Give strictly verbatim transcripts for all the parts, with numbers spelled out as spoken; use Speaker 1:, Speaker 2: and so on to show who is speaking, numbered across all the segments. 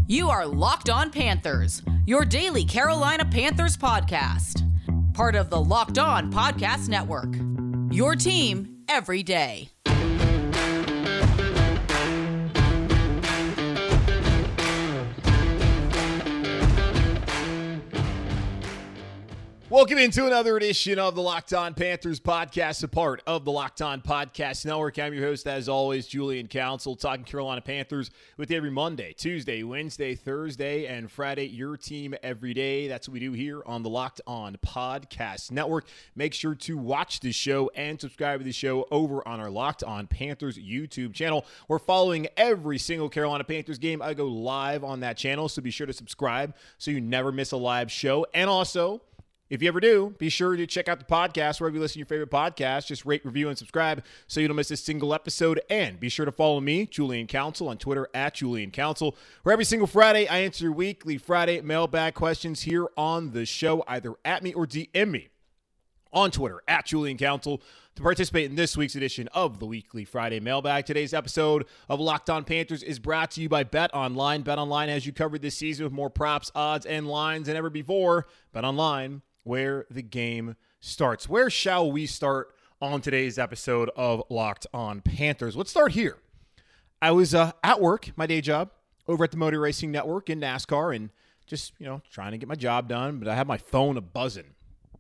Speaker 1: You are Locked On Panthers, your daily Carolina Panthers podcast. Part of the Locked On Podcast Network. Your team every day.
Speaker 2: Welcome into another edition of the Locked On Panthers podcast, a part of the Locked On Podcast Network. I'm your host, as always, Julian Council, talking Carolina Panthers with you every Monday, Tuesday, Wednesday, Thursday, and Friday. Your team every day. That's what we do here on the Locked On Podcast Network. Make sure to watch the show and subscribe to the show over on our Locked On Panthers YouTube channel. We're following every single Carolina Panthers game. I go live on that channel, so be sure to subscribe so you never miss a live show. And also, if you ever do, be sure to check out the podcast wherever you listen to your favorite podcast. Just rate, review, and subscribe so you don't miss a single episode. And be sure to follow me, Julian Council, on Twitter at Julian Council, where every single Friday I answer weekly Friday mailbag questions here on the show, either at me or D M me on Twitter at Julian Council to participate in this week's edition of the weekly Friday mailbag. Today's episode of Locked On Panthers is brought to you by BetOnline. BetOnline has you covered this season with more props, odds, and lines than ever before. BetOnline, where the game starts. Where shall we start on today's episode of Locked On Panthers? Let's start here. I was uh, at work, my day job, over at the Motor Racing Network in NASCAR, and just, you know, trying to get my job done, but I had my phone a-buzzing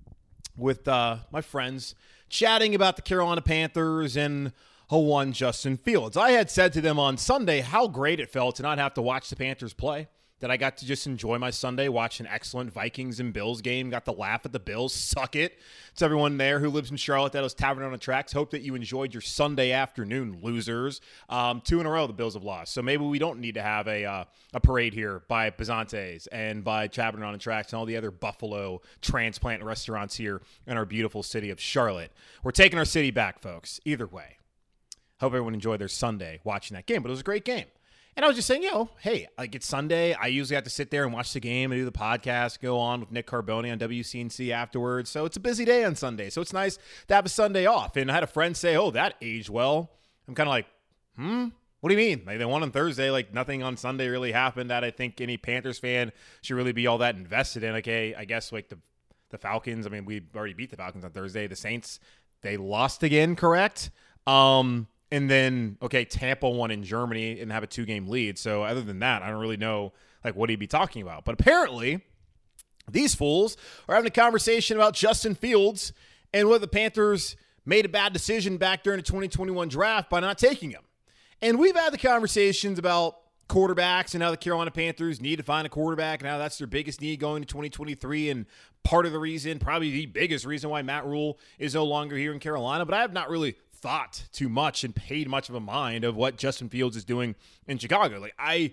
Speaker 2: with uh, my friends chatting about the Carolina Panthers and a one Justin Fields. I had said to them on Sunday how great it felt to not have to watch the Panthers play, that I got to just enjoy my Sunday, watch an excellent Vikings and Bills game, got to laugh at the Bills, suck it. To everyone there who lives in Charlotte that was Tavern on the Tracks, hope that you enjoyed your Sunday afternoon, losers. Um, two in a row the Bills have lost, so maybe we don't need to have a uh, a parade here by Bazantes and by Tavern on the Tracks and all the other Buffalo transplant restaurants here in our beautiful city of Charlotte. We're taking our city back, folks, either way. Hope everyone enjoyed their Sunday watching that game, but it was a great game. And I was just saying, you know, hey, like it's Sunday. I usually have to sit there and watch the game and do the podcast, go on with Nick Carboni on W C N C afterwards. So it's a busy day on Sunday. So it's nice to have a Sunday off. And I had a friend say, oh, that aged well. I'm kind of like, hmm? What do you mean? Like they won on Thursday. Like nothing on Sunday really happened that I think any Panthers fan should really be all that invested in. Like, hey, I guess like the, the Falcons, I mean, we already beat the Falcons on Thursday. The Saints, they lost again, correct? Um... And then, okay, Tampa won in Germany and have a two-game lead. So other than that, I don't really know, like, what he'd be talking about. But apparently, these fools are having a conversation about Justin Fields and whether the Panthers made a bad decision back during the twenty twenty-one draft by not taking him. And we've had the conversations about quarterbacks and how the Carolina Panthers need to find a quarterback and how that's their biggest need going to twenty twenty-three. And part of the reason, probably the biggest reason why Matt Rule is no longer here in Carolina. But I have not really thought too much and paid much of a mind of what Justin Fields is doing in Chicago. Like I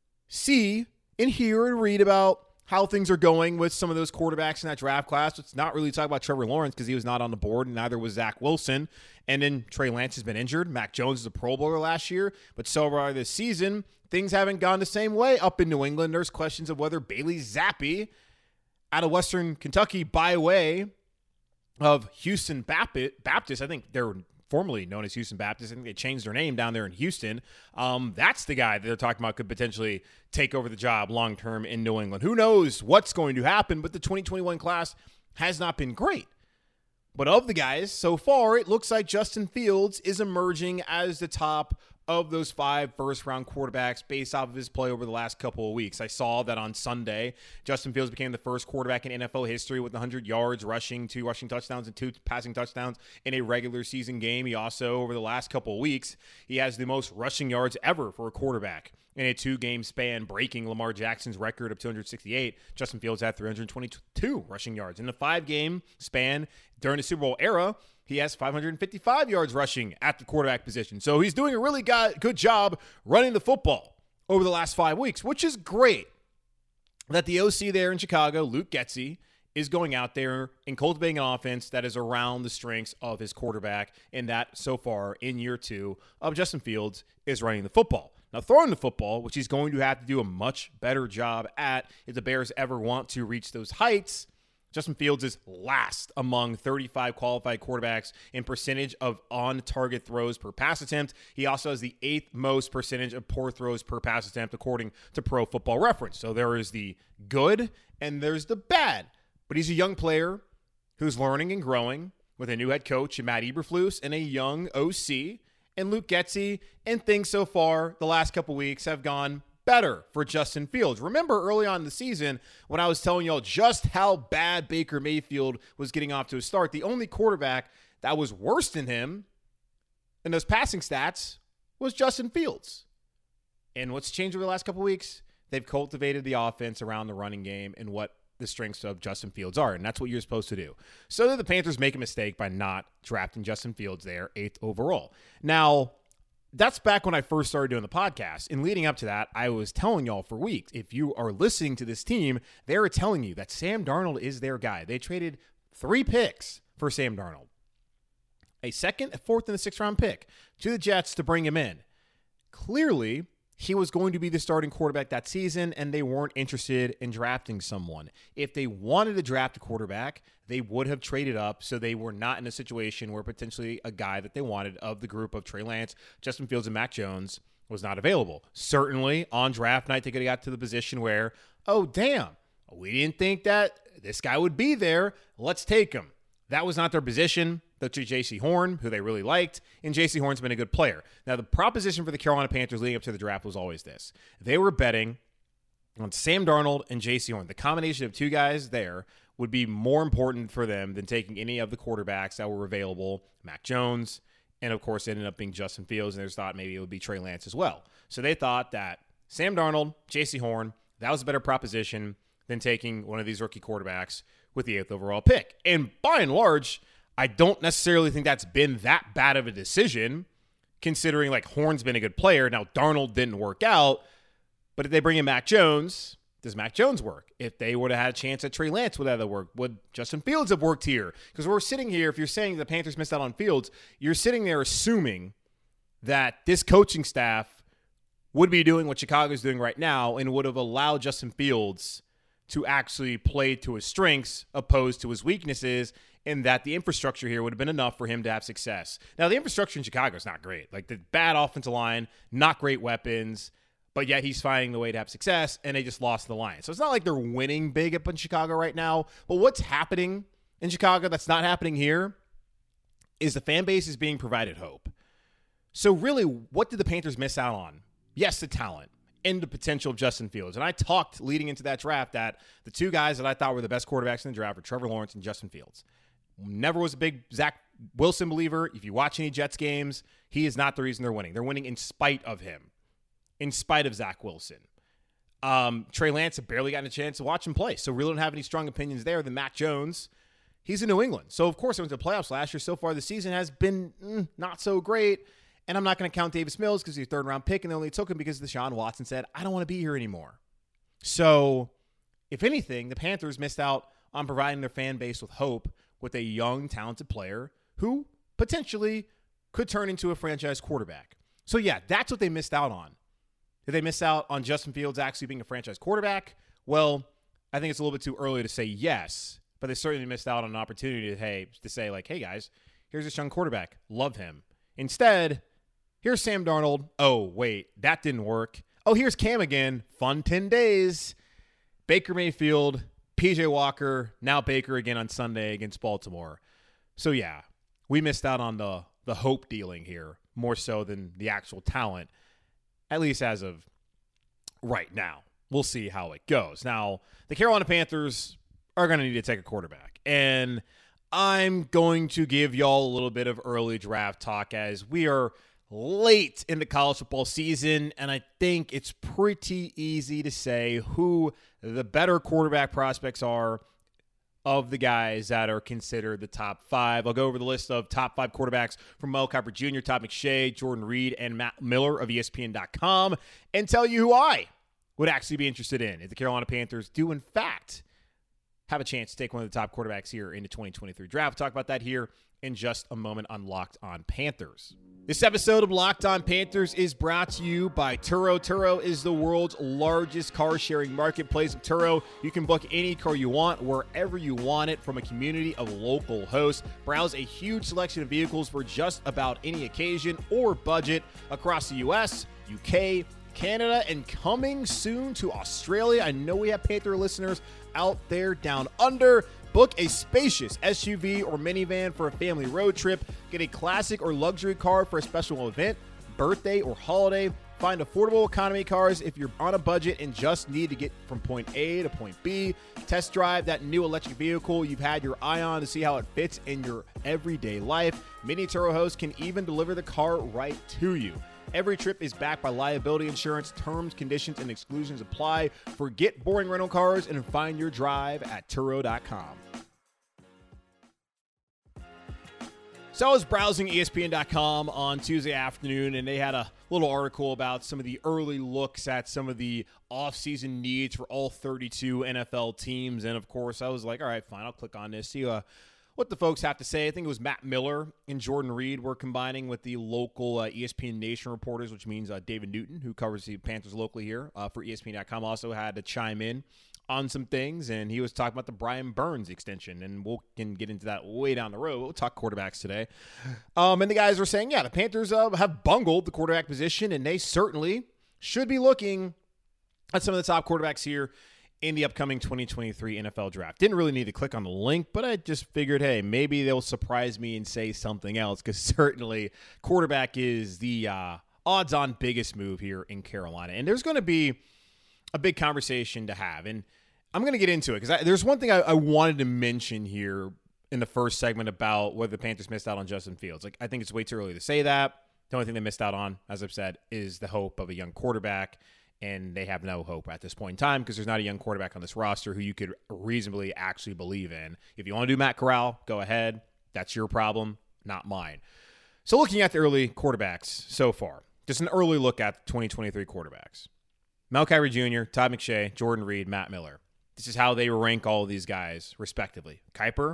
Speaker 2: see and hear and read about how things are going with some of those quarterbacks in that draft class. Let's not really talk about Trevor Lawrence because he was not on the board, and neither was Zach Wilson. And then Trey Lance has been injured. Mac Jones is a Pro Bowler last year, but so far this season, things haven't gone the same way up in New England. There's questions of whether Bailey Zappi out of Western Kentucky by way of Houston Baptist, I think they're formerly known as Houston Baptist. I think they changed their name down there in Houston. Um, that's the guy that they're talking about could potentially take over the job long-term in New England. Who knows what's going to happen, but the twenty twenty-one class has not been great. But of the guys so far, it looks like Justin Fields is emerging as the top of those five first-round quarterbacks based off of his play over the last couple of weeks. I saw that on Sunday, Justin Fields became the first quarterback in N F L history with one hundred yards rushing, two rushing touchdowns, and two passing touchdowns in a regular season game. He also, over the last couple of weeks, he has the most rushing yards ever for a quarterback in a two-game span, breaking Lamar Jackson's record of two hundred sixty-eight. Justin Fields had three hundred twenty-two rushing yards. In the five-game span during the Super Bowl era, he has five hundred fifty-five yards rushing at the quarterback position. So he's doing a really good job running the football over the last five weeks, which is great that the O C there in Chicago, Luke Getsy, is going out there and cultivating an offense that is around the strengths of his quarterback, and that so far in year two of Justin Fields is running the football. Now, throwing the football, which he's going to have to do a much better job at if the Bears ever want to reach those heights, Justin Fields is last among thirty-five qualified quarterbacks in percentage of on-target throws per pass attempt. He also has the eighth most percentage of poor throws per pass attempt, according to Pro Football Reference. So there is the good and there's the bad. But he's a young player who's learning and growing with a new head coach in Matt Eberflus and a young O C and Luke Getsy. And things so far the last couple weeks have gone better for Justin Fields. Remember early on in the season when I was telling y'all just how bad Baker Mayfield was getting off to a start, the only quarterback that was worse than him in those passing stats was Justin Fields. And what's changed over the last couple weeks? They've cultivated the offense around the running game and what the strengths of Justin Fields are, and that's what you're supposed to do. So that the Panthers make a mistake by not drafting Justin Fields there, eighth overall. Now, that's back when I first started doing the podcast. And leading up to that, I was telling y'all for weeks, if you are listening to this team, they're telling you that Sam Darnold is their guy. They traded three picks for Sam Darnold. A second, a fourth, and a sixth round pick to the Jets to bring him in. Clearly, he was going to be the starting quarterback that season, and they weren't interested in drafting someone. If they wanted to draft a quarterback, they would have traded up, so they were not in a situation where potentially a guy that they wanted of the group of Trey Lance, Justin Fields, and Mac Jones was not available. Certainly, on draft night, they could have got to the position where, oh, damn, we didn't think that this guy would be there. Let's take him. That was not their position. They took J C Horn, who they really liked, and J C Horn's been a good player. Now, the proposition for the Carolina Panthers leading up to the draft was always this. They were betting on Sam Darnold and J C Horn. The combination of two guys there would be more important for them than taking any of the quarterbacks that were available, Mac Jones, and of course, it ended up being Justin Fields, and they thought maybe it would be Trey Lance as well. So they thought that Sam Darnold, J C Horn, that was a better proposition than taking one of these rookie quarterbacks with the eighth overall pick. And by and large, I don't necessarily think that's been that bad of a decision, considering like Horn's been a good player. Now, Darnold didn't work out, but if they bring in Mac Jones, does Mac Jones work? If they would have had a chance at Trey Lance, would that have worked? Would Justin Fields have worked here? Because we're sitting here, if you're saying the Panthers missed out on Fields, you're sitting there assuming that this coaching staff would be doing what Chicago's doing right now and would have allowed Justin Fields to actually play to his strengths opposed to his weaknesses, and that the infrastructure here would have been enough for him to have success. Now, the infrastructure in Chicago is not great. Like, the bad offensive line, not great weapons, but yet he's finding the way to have success, and they just lost the Lions. So it's not like they're winning big up in Chicago right now, but what's happening in Chicago that's not happening here is the fan base is being provided hope. So really, what did the Panthers miss out on? Yes, the talent and the potential of Justin Fields. And I talked leading into that draft that the two guys that I thought were the best quarterbacks in the draft were Trevor Lawrence and Justin Fields. Never was a big Zach Wilson believer. If you watch any Jets games, he is not the reason they're winning. They're winning in spite of him, in spite of Zach Wilson. Um, Trey Lance had barely gotten a chance to watch him play, so really don't have any strong opinions there. Than Mac Jones, he's in New England. So, of course, I went to the playoffs last year. So far, the season has been mm, not so great. And I'm not going to count Davis Mills because he's a third-round pick, and they only took him because Deshaun Watson said, I don't want to be here anymore. So, if anything, the Panthers missed out on providing their fan base with hope with a young, talented player who potentially could turn into a franchise quarterback. So, yeah, that's what they missed out on. Did they miss out on Justin Fields actually being a franchise quarterback? Well, I think it's a little bit too early to say yes, but they certainly missed out on an opportunity to, hey, to say, like, hey, guys, here's this young quarterback. Love him. Instead, here's Sam Darnold. Oh, wait, that didn't work. Oh, here's Cam again. Fun ten days. Baker Mayfield, P J Walker, now Baker again on Sunday against Baltimore. So, yeah, we missed out on the, the hope dealing here more so than the actual talent, at least as of right now. We'll see how it goes. Now, the Carolina Panthers are going to need to take a quarterback, and I'm going to give y'all a little bit of early draft talk as we are late in the college football season, and I think it's pretty easy to say who the better quarterback prospects are of the guys that are considered the top five. I'll go over the list of top five quarterbacks from Mel Kiper Junior, Todd McShay, Jordan Reed, and Matt Miller of E S P N dot com, and tell you who I would actually be interested in if the Carolina Panthers do, in fact, have a chance to take one of the top quarterbacks here in the twenty twenty-three draft. We'll talk about that here in just a moment on Locked On Panthers. This episode of Locked On Panthers is brought to you by Turo. Turo is the world's largest car-sharing marketplace. With Turo, you can book any car you want, wherever you want it, from a community of local hosts. Browse a huge selection of vehicles for just about any occasion or budget across the U S, U K, Canada, and coming soon to Australia. I know we have Panther listeners out there down under. Book a spacious S U V or minivan for a family road trip. Get a classic or luxury car for a special event, birthday, or holiday. Find affordable economy cars if you're on a budget and just need to get from point A to point B. Test drive that new electric vehicle you've had your eye on to see how it fits in your everyday life. Many Turo hosts can even deliver the car right to you. Every trip is backed by liability insurance. Terms, conditions, and exclusions apply. Forget boring rental cars and find your drive at Turo dot com. So I was browsing E S P N dot com on Tuesday afternoon, and they had a little article about some of the early looks at some of the offseason needs for all thirty-two N F L teams. And, of course, I was like, all right, fine, I'll click on this, see uh, what the folks have to say. I think it was Matt Miller and Jordan Reed were combining with the local uh, E S P N Nation reporters, which means uh, David Newton, who covers the Panthers locally here uh, for E S P N dot com, also had to chime in on some things, and he was talking about the Brian Burns extension, and we'll can get into that way down the road. We'll talk quarterbacks today. Um, and the guys were saying, yeah, the Panthers uh, have bungled the quarterback position, and they certainly should be looking at some of the top quarterbacks here in the upcoming twenty twenty-three N F L draft. Didn't really need to click on the link, but I just figured, hey, maybe they'll surprise me and say something else, because certainly quarterback is the uh, odds-on biggest move here in Carolina. And there's going to be a big conversation to have, and I'm going to get into it, because there's one thing I, I wanted to mention here in the first segment about whether the Panthers missed out on Justin Fields. Like, I think it's way too early to say that. The only thing they missed out on, as I've said, is the hope of a young quarterback. And they have no hope at this point in time because there's not a young quarterback on this roster who you could reasonably actually believe in. If you want to do Matt Corral, go ahead. That's your problem, not mine. So looking at the early quarterbacks so far, just an early look at twenty twenty-three quarterbacks. Mel Kiper Junior, Todd McShay, Jordan Reed, Matt Miller. This is how they rank all of these guys, respectively. Kiper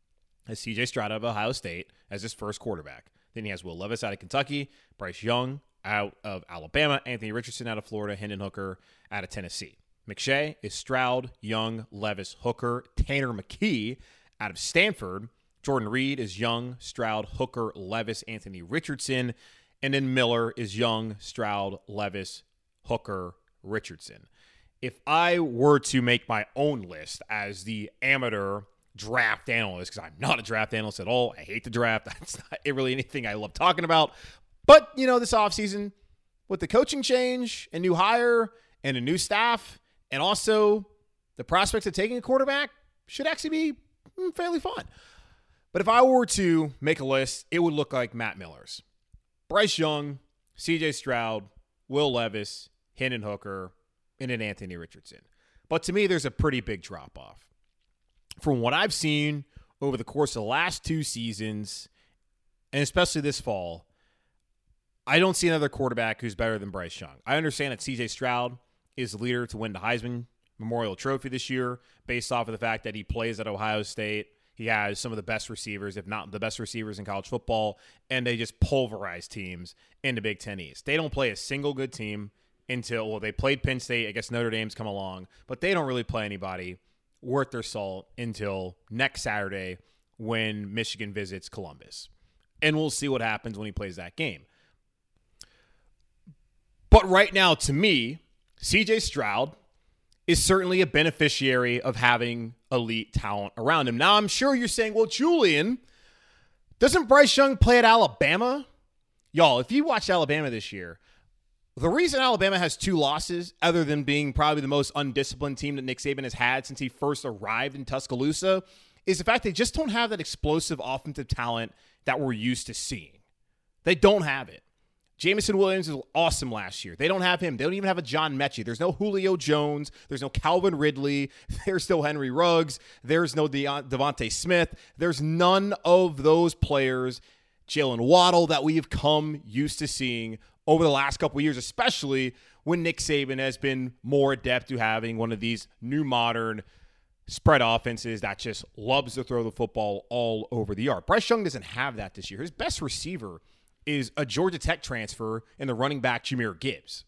Speaker 2: has C J Stroud of Ohio State as his first quarterback. Then he has Will Levis out of Kentucky, Bryce Young out of Alabama, Anthony Richardson out of Florida, Hendon Hooker out of Tennessee. McShay is Stroud, Young, Levis, Hooker, Tanner McKee out of Stanford. Jordan Reed is Young, Stroud, Hooker, Levis, Anthony Richardson. And then Miller is Young, Stroud, Levis, Hooker, Richardson. If I were to make my own list as the amateur draft analyst, because I'm not a draft analyst at all, I hate the draft. That's not really anything I love talking about. But, you know, this offseason, with the coaching change, a new hire, and a new staff, and also the prospects of taking a quarterback, should actually be fairly fun. But if I were to make a list, it would look like Matt Miller's. Bryce Young, C J Stroud, Will Levis, Hendon Hooker, and then Anthony Richardson. But to me, there's a pretty big drop-off. From what I've seen over the course of the last two seasons, and especially this fall, I don't see another quarterback who's better than Bryce Young. I understand that C J Stroud is the leader to win the Heisman Memorial Trophy this year based off of the fact that he plays at Ohio State. He has some of the best receivers, if not the best receivers in college football, and they just pulverize teams in the Big Ten East. They don't play a single good team until, well, they played Penn State. I guess Notre Dame's come along, but they don't really play anybody worth their salt until next Saturday when Michigan visits Columbus. And we'll see what happens when he plays that game. But right now, to me, C J Stroud is certainly a beneficiary of having elite talent around him. Now, I'm sure you're saying, well, Julian, doesn't Bryce Young play at Alabama? Y'all, if you watched Alabama this year, the reason Alabama has two losses, other than being probably the most undisciplined team that Nick Saban has had since he first arrived in Tuscaloosa, is the fact they just don't have that explosive offensive talent that we're used to seeing. They don't have it. Jameson Williams was awesome last year. They don't have him. They don't even have a John Mechie. There's no Julio Jones. There's no Calvin Ridley. There's no Henry Ruggs. There's no De- Devontae Smith. There's none of those players, Jalen Waddle, that we have come used to seeing over the last couple of years, especially when Nick Saban has been more adept to having one of these new modern spread offenses that just loves to throw the football all over the yard. Bryce Young doesn't have that this year. His best receiver is a Georgia Tech transfer and the running back Jahmyr Gibbs.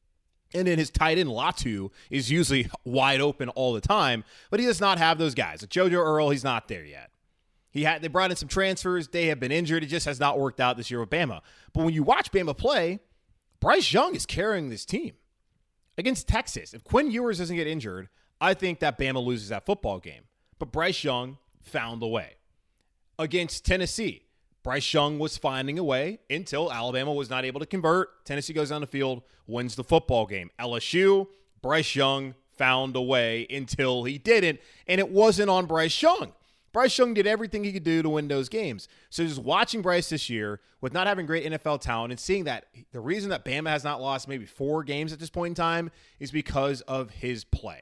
Speaker 2: And then his tight end Latu is usually wide open all the time, but he does not have those guys. Like JoJo Earl, he's not there yet. He had they brought in some transfers. They have been injured. It just has not worked out this year with Bama. But when you watch Bama play, Bryce Young is carrying this team. Against Texas, if Quinn Ewers doesn't get injured, I think that Bama loses that football game. But Bryce Young found a way. Against Tennessee, Bryce Young was finding a way until Alabama was not able to convert. Tennessee goes down the field, wins the football game. L S U, Bryce Young found a way until he didn't, and it wasn't on Bryce Young. Bryce Young did everything he could do to win those games. So just watching Bryce this year with not having great N F L talent and seeing that the reason that Bama has not lost maybe four games at this point in time is because of his play.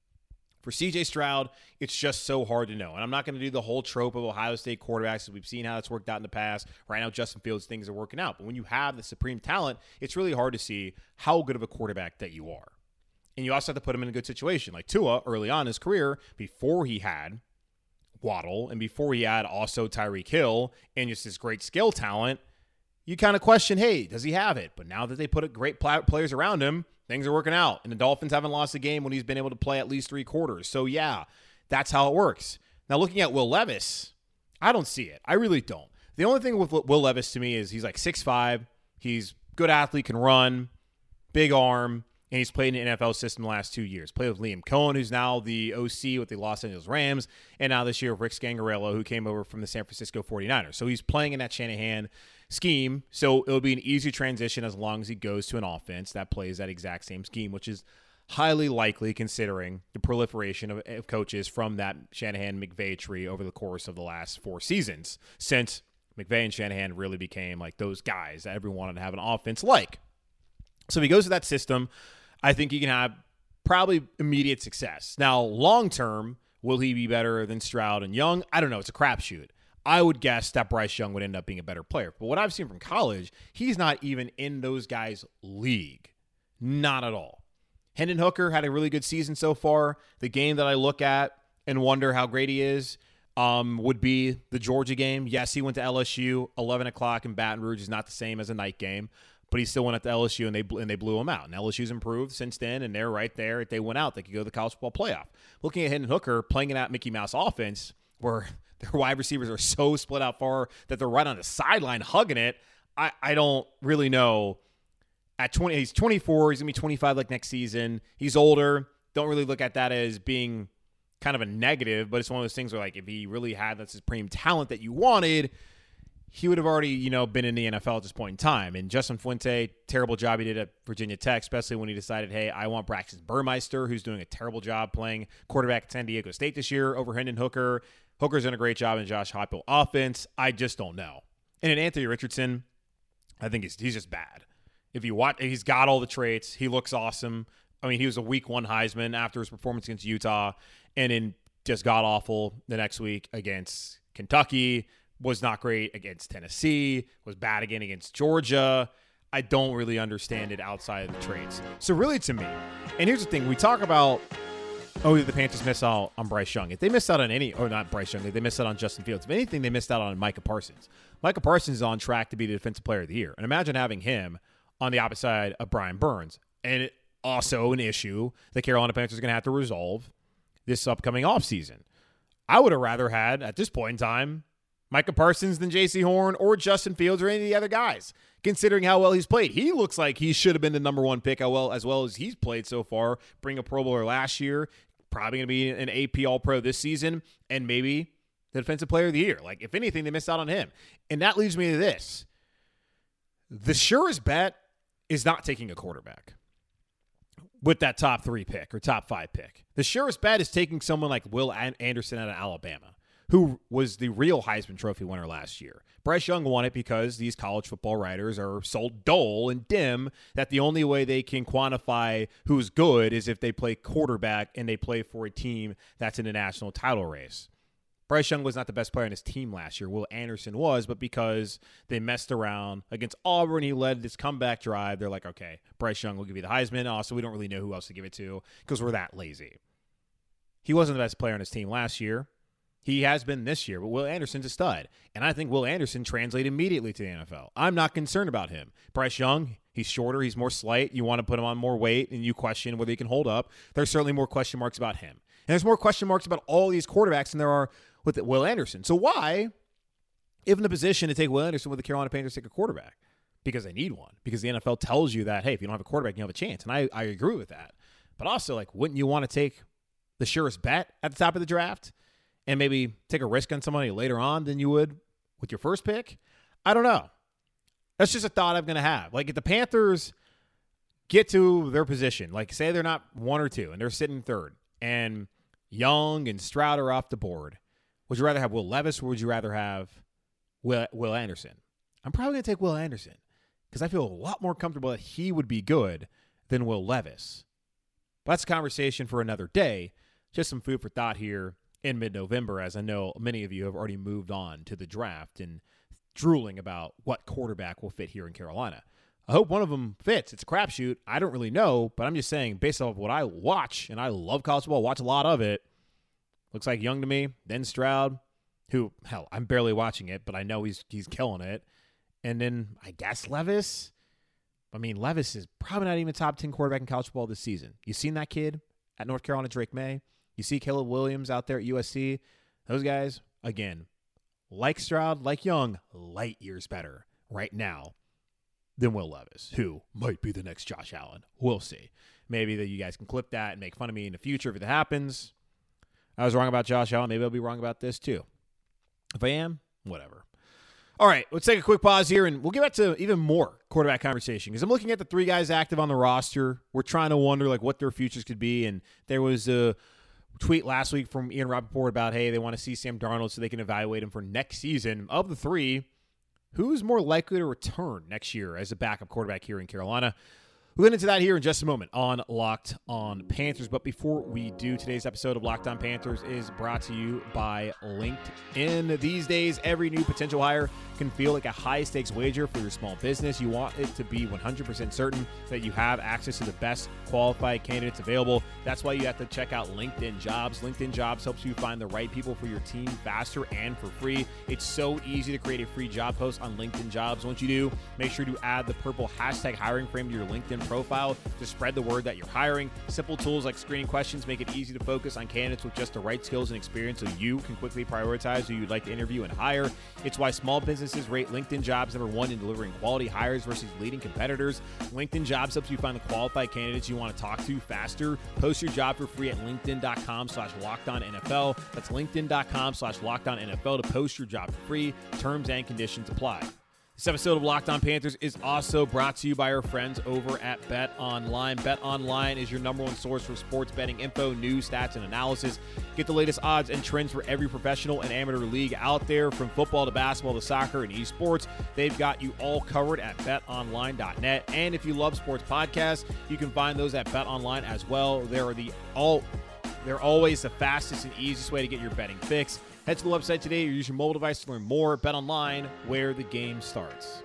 Speaker 2: For C J Stroud, it's just so hard to know. And I'm not going to do the whole trope of Ohio State quarterbacks because we've seen how it's worked out in the past. Right now, Justin Fields, things are working out. But when you have the supreme talent, it's really hard to see how good of a quarterback that you are. And you also have to put him in a good situation. Like Tua, early on in his career, before he had Waddle and before he had also Tyreek Hill and just his great skill talent, you kind of question, hey, does he have it? But now that they put great players around him, things are working out, and the Dolphins haven't lost a game when he's been able to play at least three quarters. So, yeah, that's how it works. Now, looking at Will Levis, I don't see it. I really don't. The only thing with Will Levis to me is he's like six five. He's a good athlete, can run, big arm, and he's played in the N F L system the last two years. Played with Liam Cohen, who's now the O C with the Los Angeles Rams, and now this year with Rick Scangarello, who came over from the San Francisco forty-niners. So he's playing in that Shanahan scheme, so it'll be an easy transition as long as he goes to an offense that plays that exact same scheme, which is highly likely considering the proliferation of, of coaches from that Shanahan-McVay tree over the course of the last four seasons, since McVay and Shanahan really became like those guys that everyone wanted to have an offense like. So if he goes to that system, I think he can have probably immediate success. Now, long-term, will he be better than Stroud and Young? I don't know. It's a crapshoot. I would guess that Bryce Young would end up being a better player. But what I've seen from college, he's not even in those guys' league. Not at all. Hendon Hooker had a really good season so far. The game that I look at and wonder how great he is um, would be the Georgia game. Yes, he went to L S U. eleven o'clock in Baton Rouge is not the same as a night game. But he still went at the L S U, and they and they blew him out. And L S U's improved since then, and they're right there. If they went out, they could go to the college football playoff. Looking at Hendon Hooker playing in that Mickey Mouse offense where their wide receivers are so split out far that they're right on the sideline hugging it, I, I don't really know. At twenty, he's twenty-four. He's going to be twenty-five like next season. He's older. Don't really look at that as being kind of a negative, but it's one of those things where, like, if he really had that supreme talent that you wanted, he would have already, you know, been in the N F L at this point in time. And Justin Fuente, terrible job he did at Virginia Tech, especially when he decided, hey, I want Braxton Burmeister, who's doing a terrible job playing quarterback at San Diego State this year over Hendon Hooker. Hooker's done a great job in Josh Heupel offense. I just don't know. And in Anthony Richardson, I think he's, he's just bad. If you watch, he's got all the traits. He looks awesome. I mean, he was a week one Heisman after his performance against Utah, and then just got awful the next week against Kentucky. Was not great against Tennessee, was bad again against Georgia. I don't really understand it outside of the traits. So really to me, and here's the thing, we talk about, oh, the Panthers missed out on Bryce Young. If they missed out on any, or not Bryce Young, they missed out on Justin Fields. If anything, they missed out on Micah Parsons. Micah Parsons is on track to be the Defensive Player of the Year. And imagine having him on the opposite side of Brian Burns. And it, also an issue the Carolina Panthers are going to have to resolve this upcoming offseason. I would have rather had, at this point in time, Micah Parsons than J C Horn or Justin Fields or any of the other guys, considering how well he's played. He looks like he should have been the number one pick how well, as well as he's played so far, bring a Pro Bowler last year, probably going to be an A P All-Pro this season, and maybe the Defensive Player of the Year. Like, if anything, they missed out on him. And that leads me to this. The surest bet is not taking a quarterback with that top three pick or top five pick. The surest bet is taking someone like Will Anderson out of Alabama, who was the real Heisman Trophy winner last year. Bryce Young won it because these college football writers are so dull and dim that the only way they can quantify who's good is if they play quarterback and they play for a team that's in a national title race. Bryce Young was not the best player on his team last year. Will Anderson was, but because they messed around against Auburn, he led this comeback drive. They're like, okay, Bryce Young will give you the Heisman. Also, we don't really know who else to give it to because we're that lazy. He wasn't the best player on his team last year. He has been this year, but Will Anderson's a stud. And I think Will Anderson translates immediately to the N F L. I'm not concerned about him. Bryce Young, he's shorter, he's more slight. You want to put him on more weight, and you question whether he can hold up. There's certainly more question marks about him. And there's more question marks about all these quarterbacks than there are with Will Anderson. So why, if in the position to take Will Anderson, would the Carolina Panthers take a quarterback? Because they need one. Because the N F L tells you that, hey, if you don't have a quarterback, you have a chance. And I, I agree with that. But also, like, wouldn't you want to take the surest bet at the top of the draft and maybe take a risk on somebody later on than you would with your first pick? I don't know. That's just a thought I'm going to have. Like, if the Panthers get to their position, like, say they're not one or two and they're sitting third, and Young and Stroud are off the board, would you rather have Will Levis or would you rather have Will, Will Anderson? I'm probably going to take Will Anderson because I feel a lot more comfortable that he would be good than Will Levis. But that's a conversation for another day. Just some food for thought here in mid-November, as I know many of you have already moved on to the draft and drooling about what quarterback will fit here in Carolina. I hope one of them fits. It's a crapshoot. I don't really know, but I'm just saying, based off of what I watch, and I love college football, watch a lot of it, looks like Young to me, then Stroud, who, hell, I'm barely watching it, but I know he's he's killing it. And then I guess Levis. I mean, Levis is probably not even top ten quarterback in college football this season. You seen that kid at North Carolina, Drake May? You see Caleb Williams out there at U S C? Those guys, again, like Stroud, like Young, light years better right now than Will Levis, who might be the next Josh Allen. We'll see. Maybe that you guys can clip that and make fun of me in the future if it happens. I was wrong about Josh Allen. Maybe I'll be wrong about this too. If I am, whatever. All right, let's take a quick pause here, and we'll get back to even more quarterback conversation because I'm looking at the three guys active on the roster. We're trying to wonder like what their futures could be, and there was a tweet last week from Ian Rappaport about, hey, they want to see Sam Darnold so they can evaluate him for next season. Of the three, who's more likely to return next year as a backup quarterback here in Carolina? We'll get into that here in just a moment on Locked On Panthers. But before we do, today's episode of Locked On Panthers is brought to you by LinkedIn. These days, every new potential hire can feel like a high-stakes wager for your small business. You want it to be one hundred percent certain that you have access to the best qualified candidates available. That's why you have to check out LinkedIn Jobs. LinkedIn Jobs helps you find the right people for your team faster and for free. It's so easy to create a free job post on LinkedIn Jobs. Once you do, make sure to add the purple hashtag hiring frame to your LinkedIn profile to spread the word that you're hiring. Simple tools like screening questions make it easy to focus on candidates with just the right skills and experience so you can quickly prioritize who you'd like to interview and hire. It's why small businesses rate LinkedIn Jobs number one in delivering quality hires versus leading competitors. LinkedIn Jobs helps you find the qualified candidates you want to talk to faster. Post your job for free at linkedin.com slash LockedOnNFL. That's linkedin.com slash LockedOnNFL to post your job for free. Terms and conditions apply. This episode of Locked On Panthers is also brought to you by our friends over at BetOnline. BetOnline is your number one source for sports betting info, news, stats, and analysis. Get the latest odds and trends for every professional and amateur league out there, from football to basketball to soccer and esports. They've got you all covered at bet online dot net. And if you love sports podcasts, you can find those at BetOnline as well. They're the all they're always the fastest and easiest way to get your betting fix. Head to the website today or use your mobile device to learn more. BetOnline, where the game starts.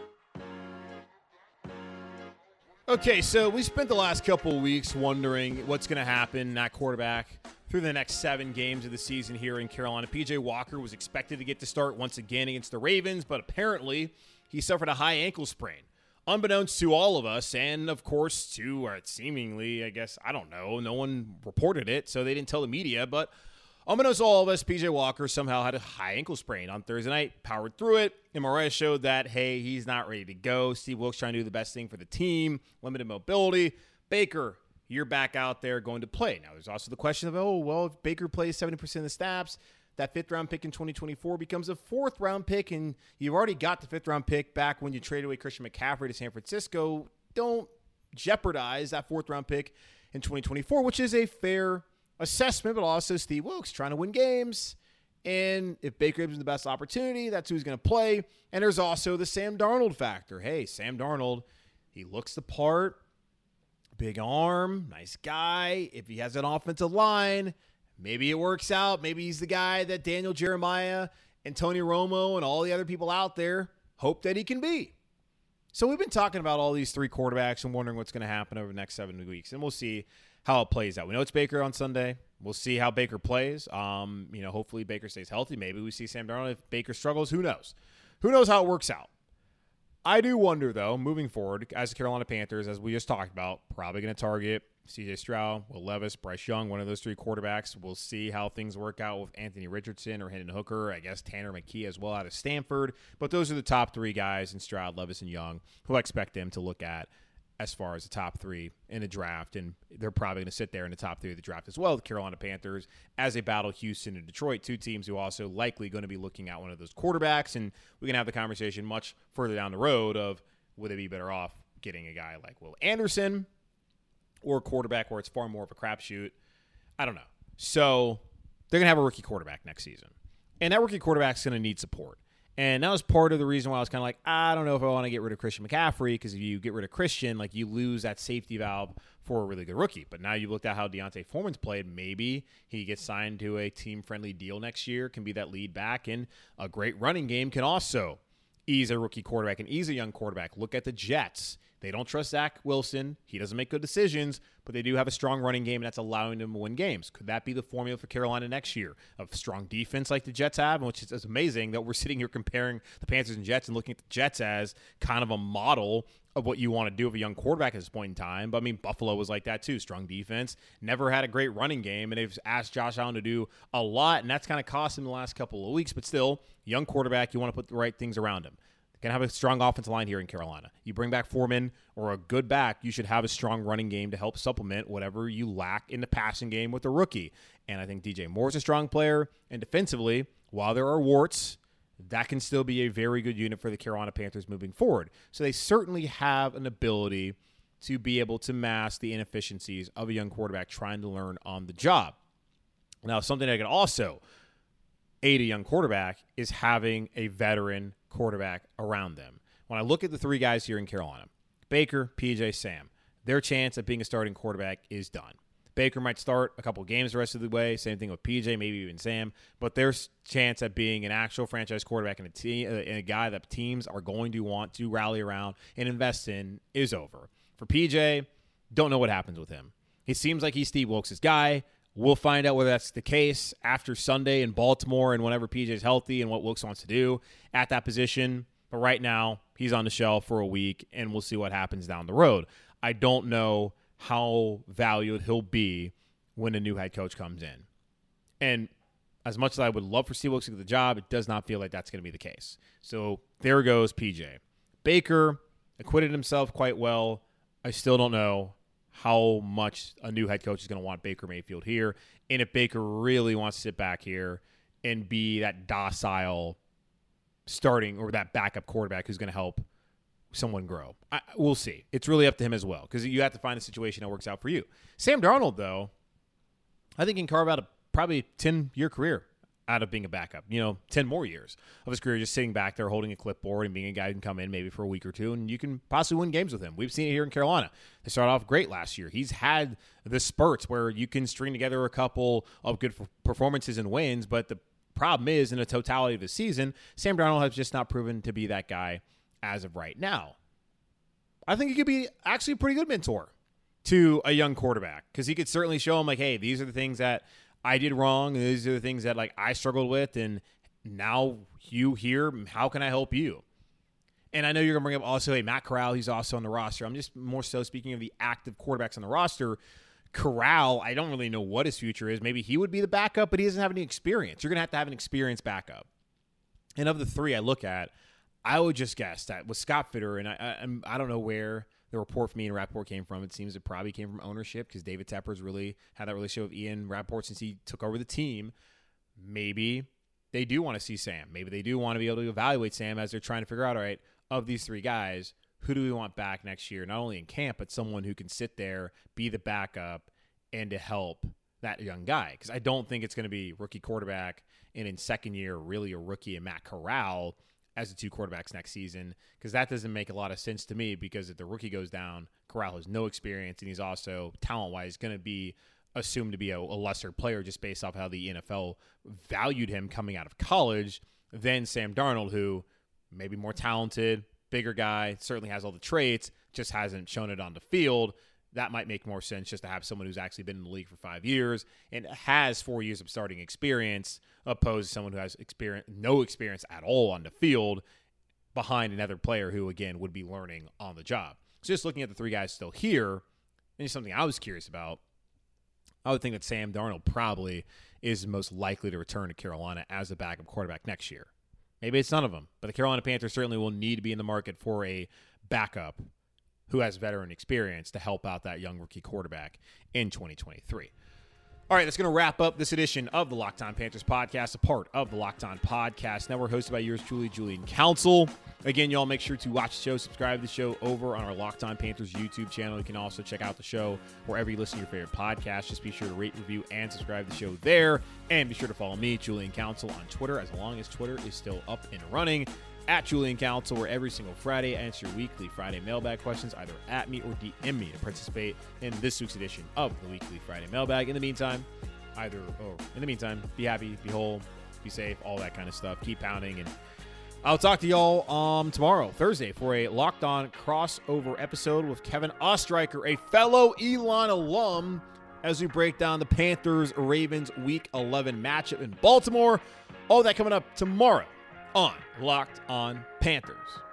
Speaker 2: Okay, so we spent the last couple of weeks wondering what's going to happen at quarterback through the next seven games of the season here in Carolina. P J Walker was expected to get to start once again against the Ravens, but apparently he suffered a high ankle sprain. Unbeknownst to all of us, and of course to uh, seemingly, I guess, I don't know, no one reported it, so they didn't tell the media, but unbeknownst to all of us, P J Walker somehow had a high ankle sprain on Thursday night, powered through it. M R I showed that, hey, he's not ready to go. Steve Wilks trying to do the best thing for the team, limited mobility. Baker, you're back out there going to play. Now, there's also the question of, oh, well, if Baker plays seventy percent of the snaps, that fifth-round pick in twenty twenty-four becomes a fourth-round pick, and you've already got the fifth-round pick back when you traded away Christian McCaffrey to San Francisco. Don't jeopardize that fourth-round pick in twenty twenty-four, which is a fair assessment, but also Steve Wilks trying to win games. And if Baker gives him the best opportunity, that's who he's going to play. And there's also the Sam Darnold factor. Hey, Sam Darnold, he looks the part, big arm, nice guy. If he has an offensive line, maybe it works out. Maybe he's the guy that Daniel Jeremiah and Tony Romo and all the other people out there hope that he can be. So we've been talking about all these three quarterbacks and wondering what's going to happen over the next seven weeks. And we'll see how it plays out. We know it's Baker on Sunday. We'll see how Baker plays. Um, you know, hopefully Baker stays healthy. Maybe we see Sam Darnold. If Baker struggles, who knows? Who knows how it works out? I do wonder, though, moving forward, as the Carolina Panthers, as we just talked about, probably going to target C J Stroud, Will Levis, Bryce Young, one of those three quarterbacks. We'll see how things work out with Anthony Richardson or Hendon Hooker. I guess Tanner McKee as well out of Stanford. But those are the top three guys in Stroud, Levis, and Young who I expect them to look at as far as the top three in the draft, and they're probably going to sit there in the top three of the draft as well, the Carolina Panthers, as they battle Houston and Detroit, two teams who are also likely going to be looking at one of those quarterbacks, and we can have the conversation much further down the road of would they be better off getting a guy like Will Anderson or a quarterback where it's far more of a crapshoot. I don't know. So they're going to have a rookie quarterback next season, and that rookie quarterback's going to need support. And that was part of the reason why I was kind of like, I don't know if I want to get rid of Christian McCaffrey, because if you get rid of Christian, like you lose that safety valve for a really good rookie. But now you've looked at how Deontay Foreman's played. Maybe he gets signed to a team-friendly deal next year, can be that lead back, and a great running game can also ease a rookie quarterback and ease a young quarterback. Look at the Jets. They don't trust Zach Wilson. He doesn't make good decisions, but they do have a strong running game, and that's allowing them to win games. Could that be the formula for Carolina next year? Of strong defense like the Jets have, which is amazing that we're sitting here comparing the Panthers and Jets and looking at the Jets as kind of a model of what you want to do with a young quarterback at this point in time. But, I mean, Buffalo was like that too. Strong defense. Never had a great running game, and they've asked Josh Allen to do a lot, and that's kind of cost him the last couple of weeks. But still, young quarterback, you want to put the right things around him. Can have a strong offensive line here in Carolina. You bring back Foreman or a good back, you should have a strong running game to help supplement whatever you lack in the passing game with a rookie. And I think D J Moore's a strong player. And defensively, while there are warts, that can still be a very good unit for the Carolina Panthers moving forward. So they certainly have an ability to be able to mask the inefficiencies of a young quarterback trying to learn on the job. Now, something that can also aid a young quarterback is having a veteran quarterback around them. When I look at the three guys here in Carolina, Baker, P J, Sam, their chance at being a starting quarterback is done. Baker might start a couple games the rest of the way. Same thing with P J, maybe even Sam. But their chance at being an actual franchise quarterback and a, team, uh, and a guy that teams are going to want to rally around and invest in is over. For P J, don't know what happens with him. He seems like he's Steve Wilks' guy. We'll find out whether that's the case after Sunday in Baltimore and whenever P J's healthy and what Wilks wants to do at that position. But right now, he's on the shelf for a week, and we'll see what happens down the road. I don't know how valued he'll be when a new head coach comes in. And as much as I would love for Steve Wilks to get the job, it does not feel like that's going to be the case. So there goes P J. Baker acquitted himself quite well. I still don't know how much a new head coach is going to want Baker Mayfield here, and if Baker really wants to sit back here and be that docile starting or that backup quarterback who's going to help someone grow. I, we'll see. It's really up to him as well, because you have to find a situation that works out for you. Sam Darnold, though, I think can carve out a probably ten-year career out of being a backup. You know, ten more years of his career just sitting back there holding a clipboard and being a guy who can come in maybe for a week or two, and you can possibly win games with him. We've seen it here in Carolina. They started off great last year. He's had the spurts where you can string together a couple of good performances and wins, but the problem is in the totality of the season, Sam Darnold has just not proven to be that guy as of right now. I think he could be actually a pretty good mentor to a young quarterback, because he could certainly show him, like, hey, these are the things that I did wrong, and these are the things that, like, I struggled with, and now you here, how can I help you? And I know you're going to bring up also, hey, Matt Corral, he's also on the roster. I'm just more so speaking of the active quarterbacks on the roster. Corral, I don't really know what his future is. Maybe he would be the backup, but he doesn't have any experience. You're going to have to have an experienced backup. And of the three I look at, I would just guess that with Scott Fitter, and I, I, I don't know where the report from Ian Rappaport came from. It seems it probably came from ownership, because David Tepper's really had that relationship with Ian Rappaport since he took over the team. Maybe they do want to see Sam. Maybe they do want to be able to evaluate Sam as they're trying to figure out, all right, of these three guys, who do we want back next year? Not only in camp, but someone who can sit there, be the backup, and to help that young guy. Because I don't think it's going to be rookie quarterback and in second year really a rookie and Matt Corral as the two quarterbacks next season, because that doesn't make a lot of sense to me, because if the rookie goes down, Corral has no experience, and he's also, talent-wise, going to be assumed to be a, a lesser player just based off how the N F L valued him coming out of college than Sam Darnold, who may be more talented, bigger guy, certainly has all the traits, just hasn't shown it on the field. that might make more sense just to have someone who's actually been in the league for five years and has four years of starting experience opposed to someone who has experience, no experience at all on the field behind another player who, again, would be learning on the job. So just looking at the three guys still here, and something I was curious about, I would think that Sam Darnold probably is most likely to return to Carolina as a backup quarterback next year. Maybe it's none of them, but the Carolina Panthers certainly will need to be in the market for a backup who has veteran experience to help out that young rookie quarterback in twenty twenty-three. All right, that's going to wrap up this edition of the Locked On Panthers podcast, a part of the Locked On Podcast Network, hosted by yours truly, Julian Council. Again, y'all make sure to watch the show, subscribe to the show over on our Locked On Panthers YouTube channel. You can also check out the show wherever you listen to your favorite podcast. Just be sure to rate, review, and subscribe to the show there. And be sure to follow me, Julian Council, on Twitter, as long as Twitter is still up and running, at Julian Council, where every single Friday I answer your weekly Friday mailbag questions, either at me or D M me to participate in this week's edition of the weekly Friday mailbag. In the meantime, either, or in the meantime, be happy, be whole, be safe, all that kind of stuff. Keep pounding, and I'll talk to y'all um, tomorrow, Thursday, for a Locked On crossover episode with Kevin Ostreicher, a fellow Elon alum, as we break down the Panthers-Ravens Week eleven matchup in Baltimore. All that coming up tomorrow on Locked On Panthers.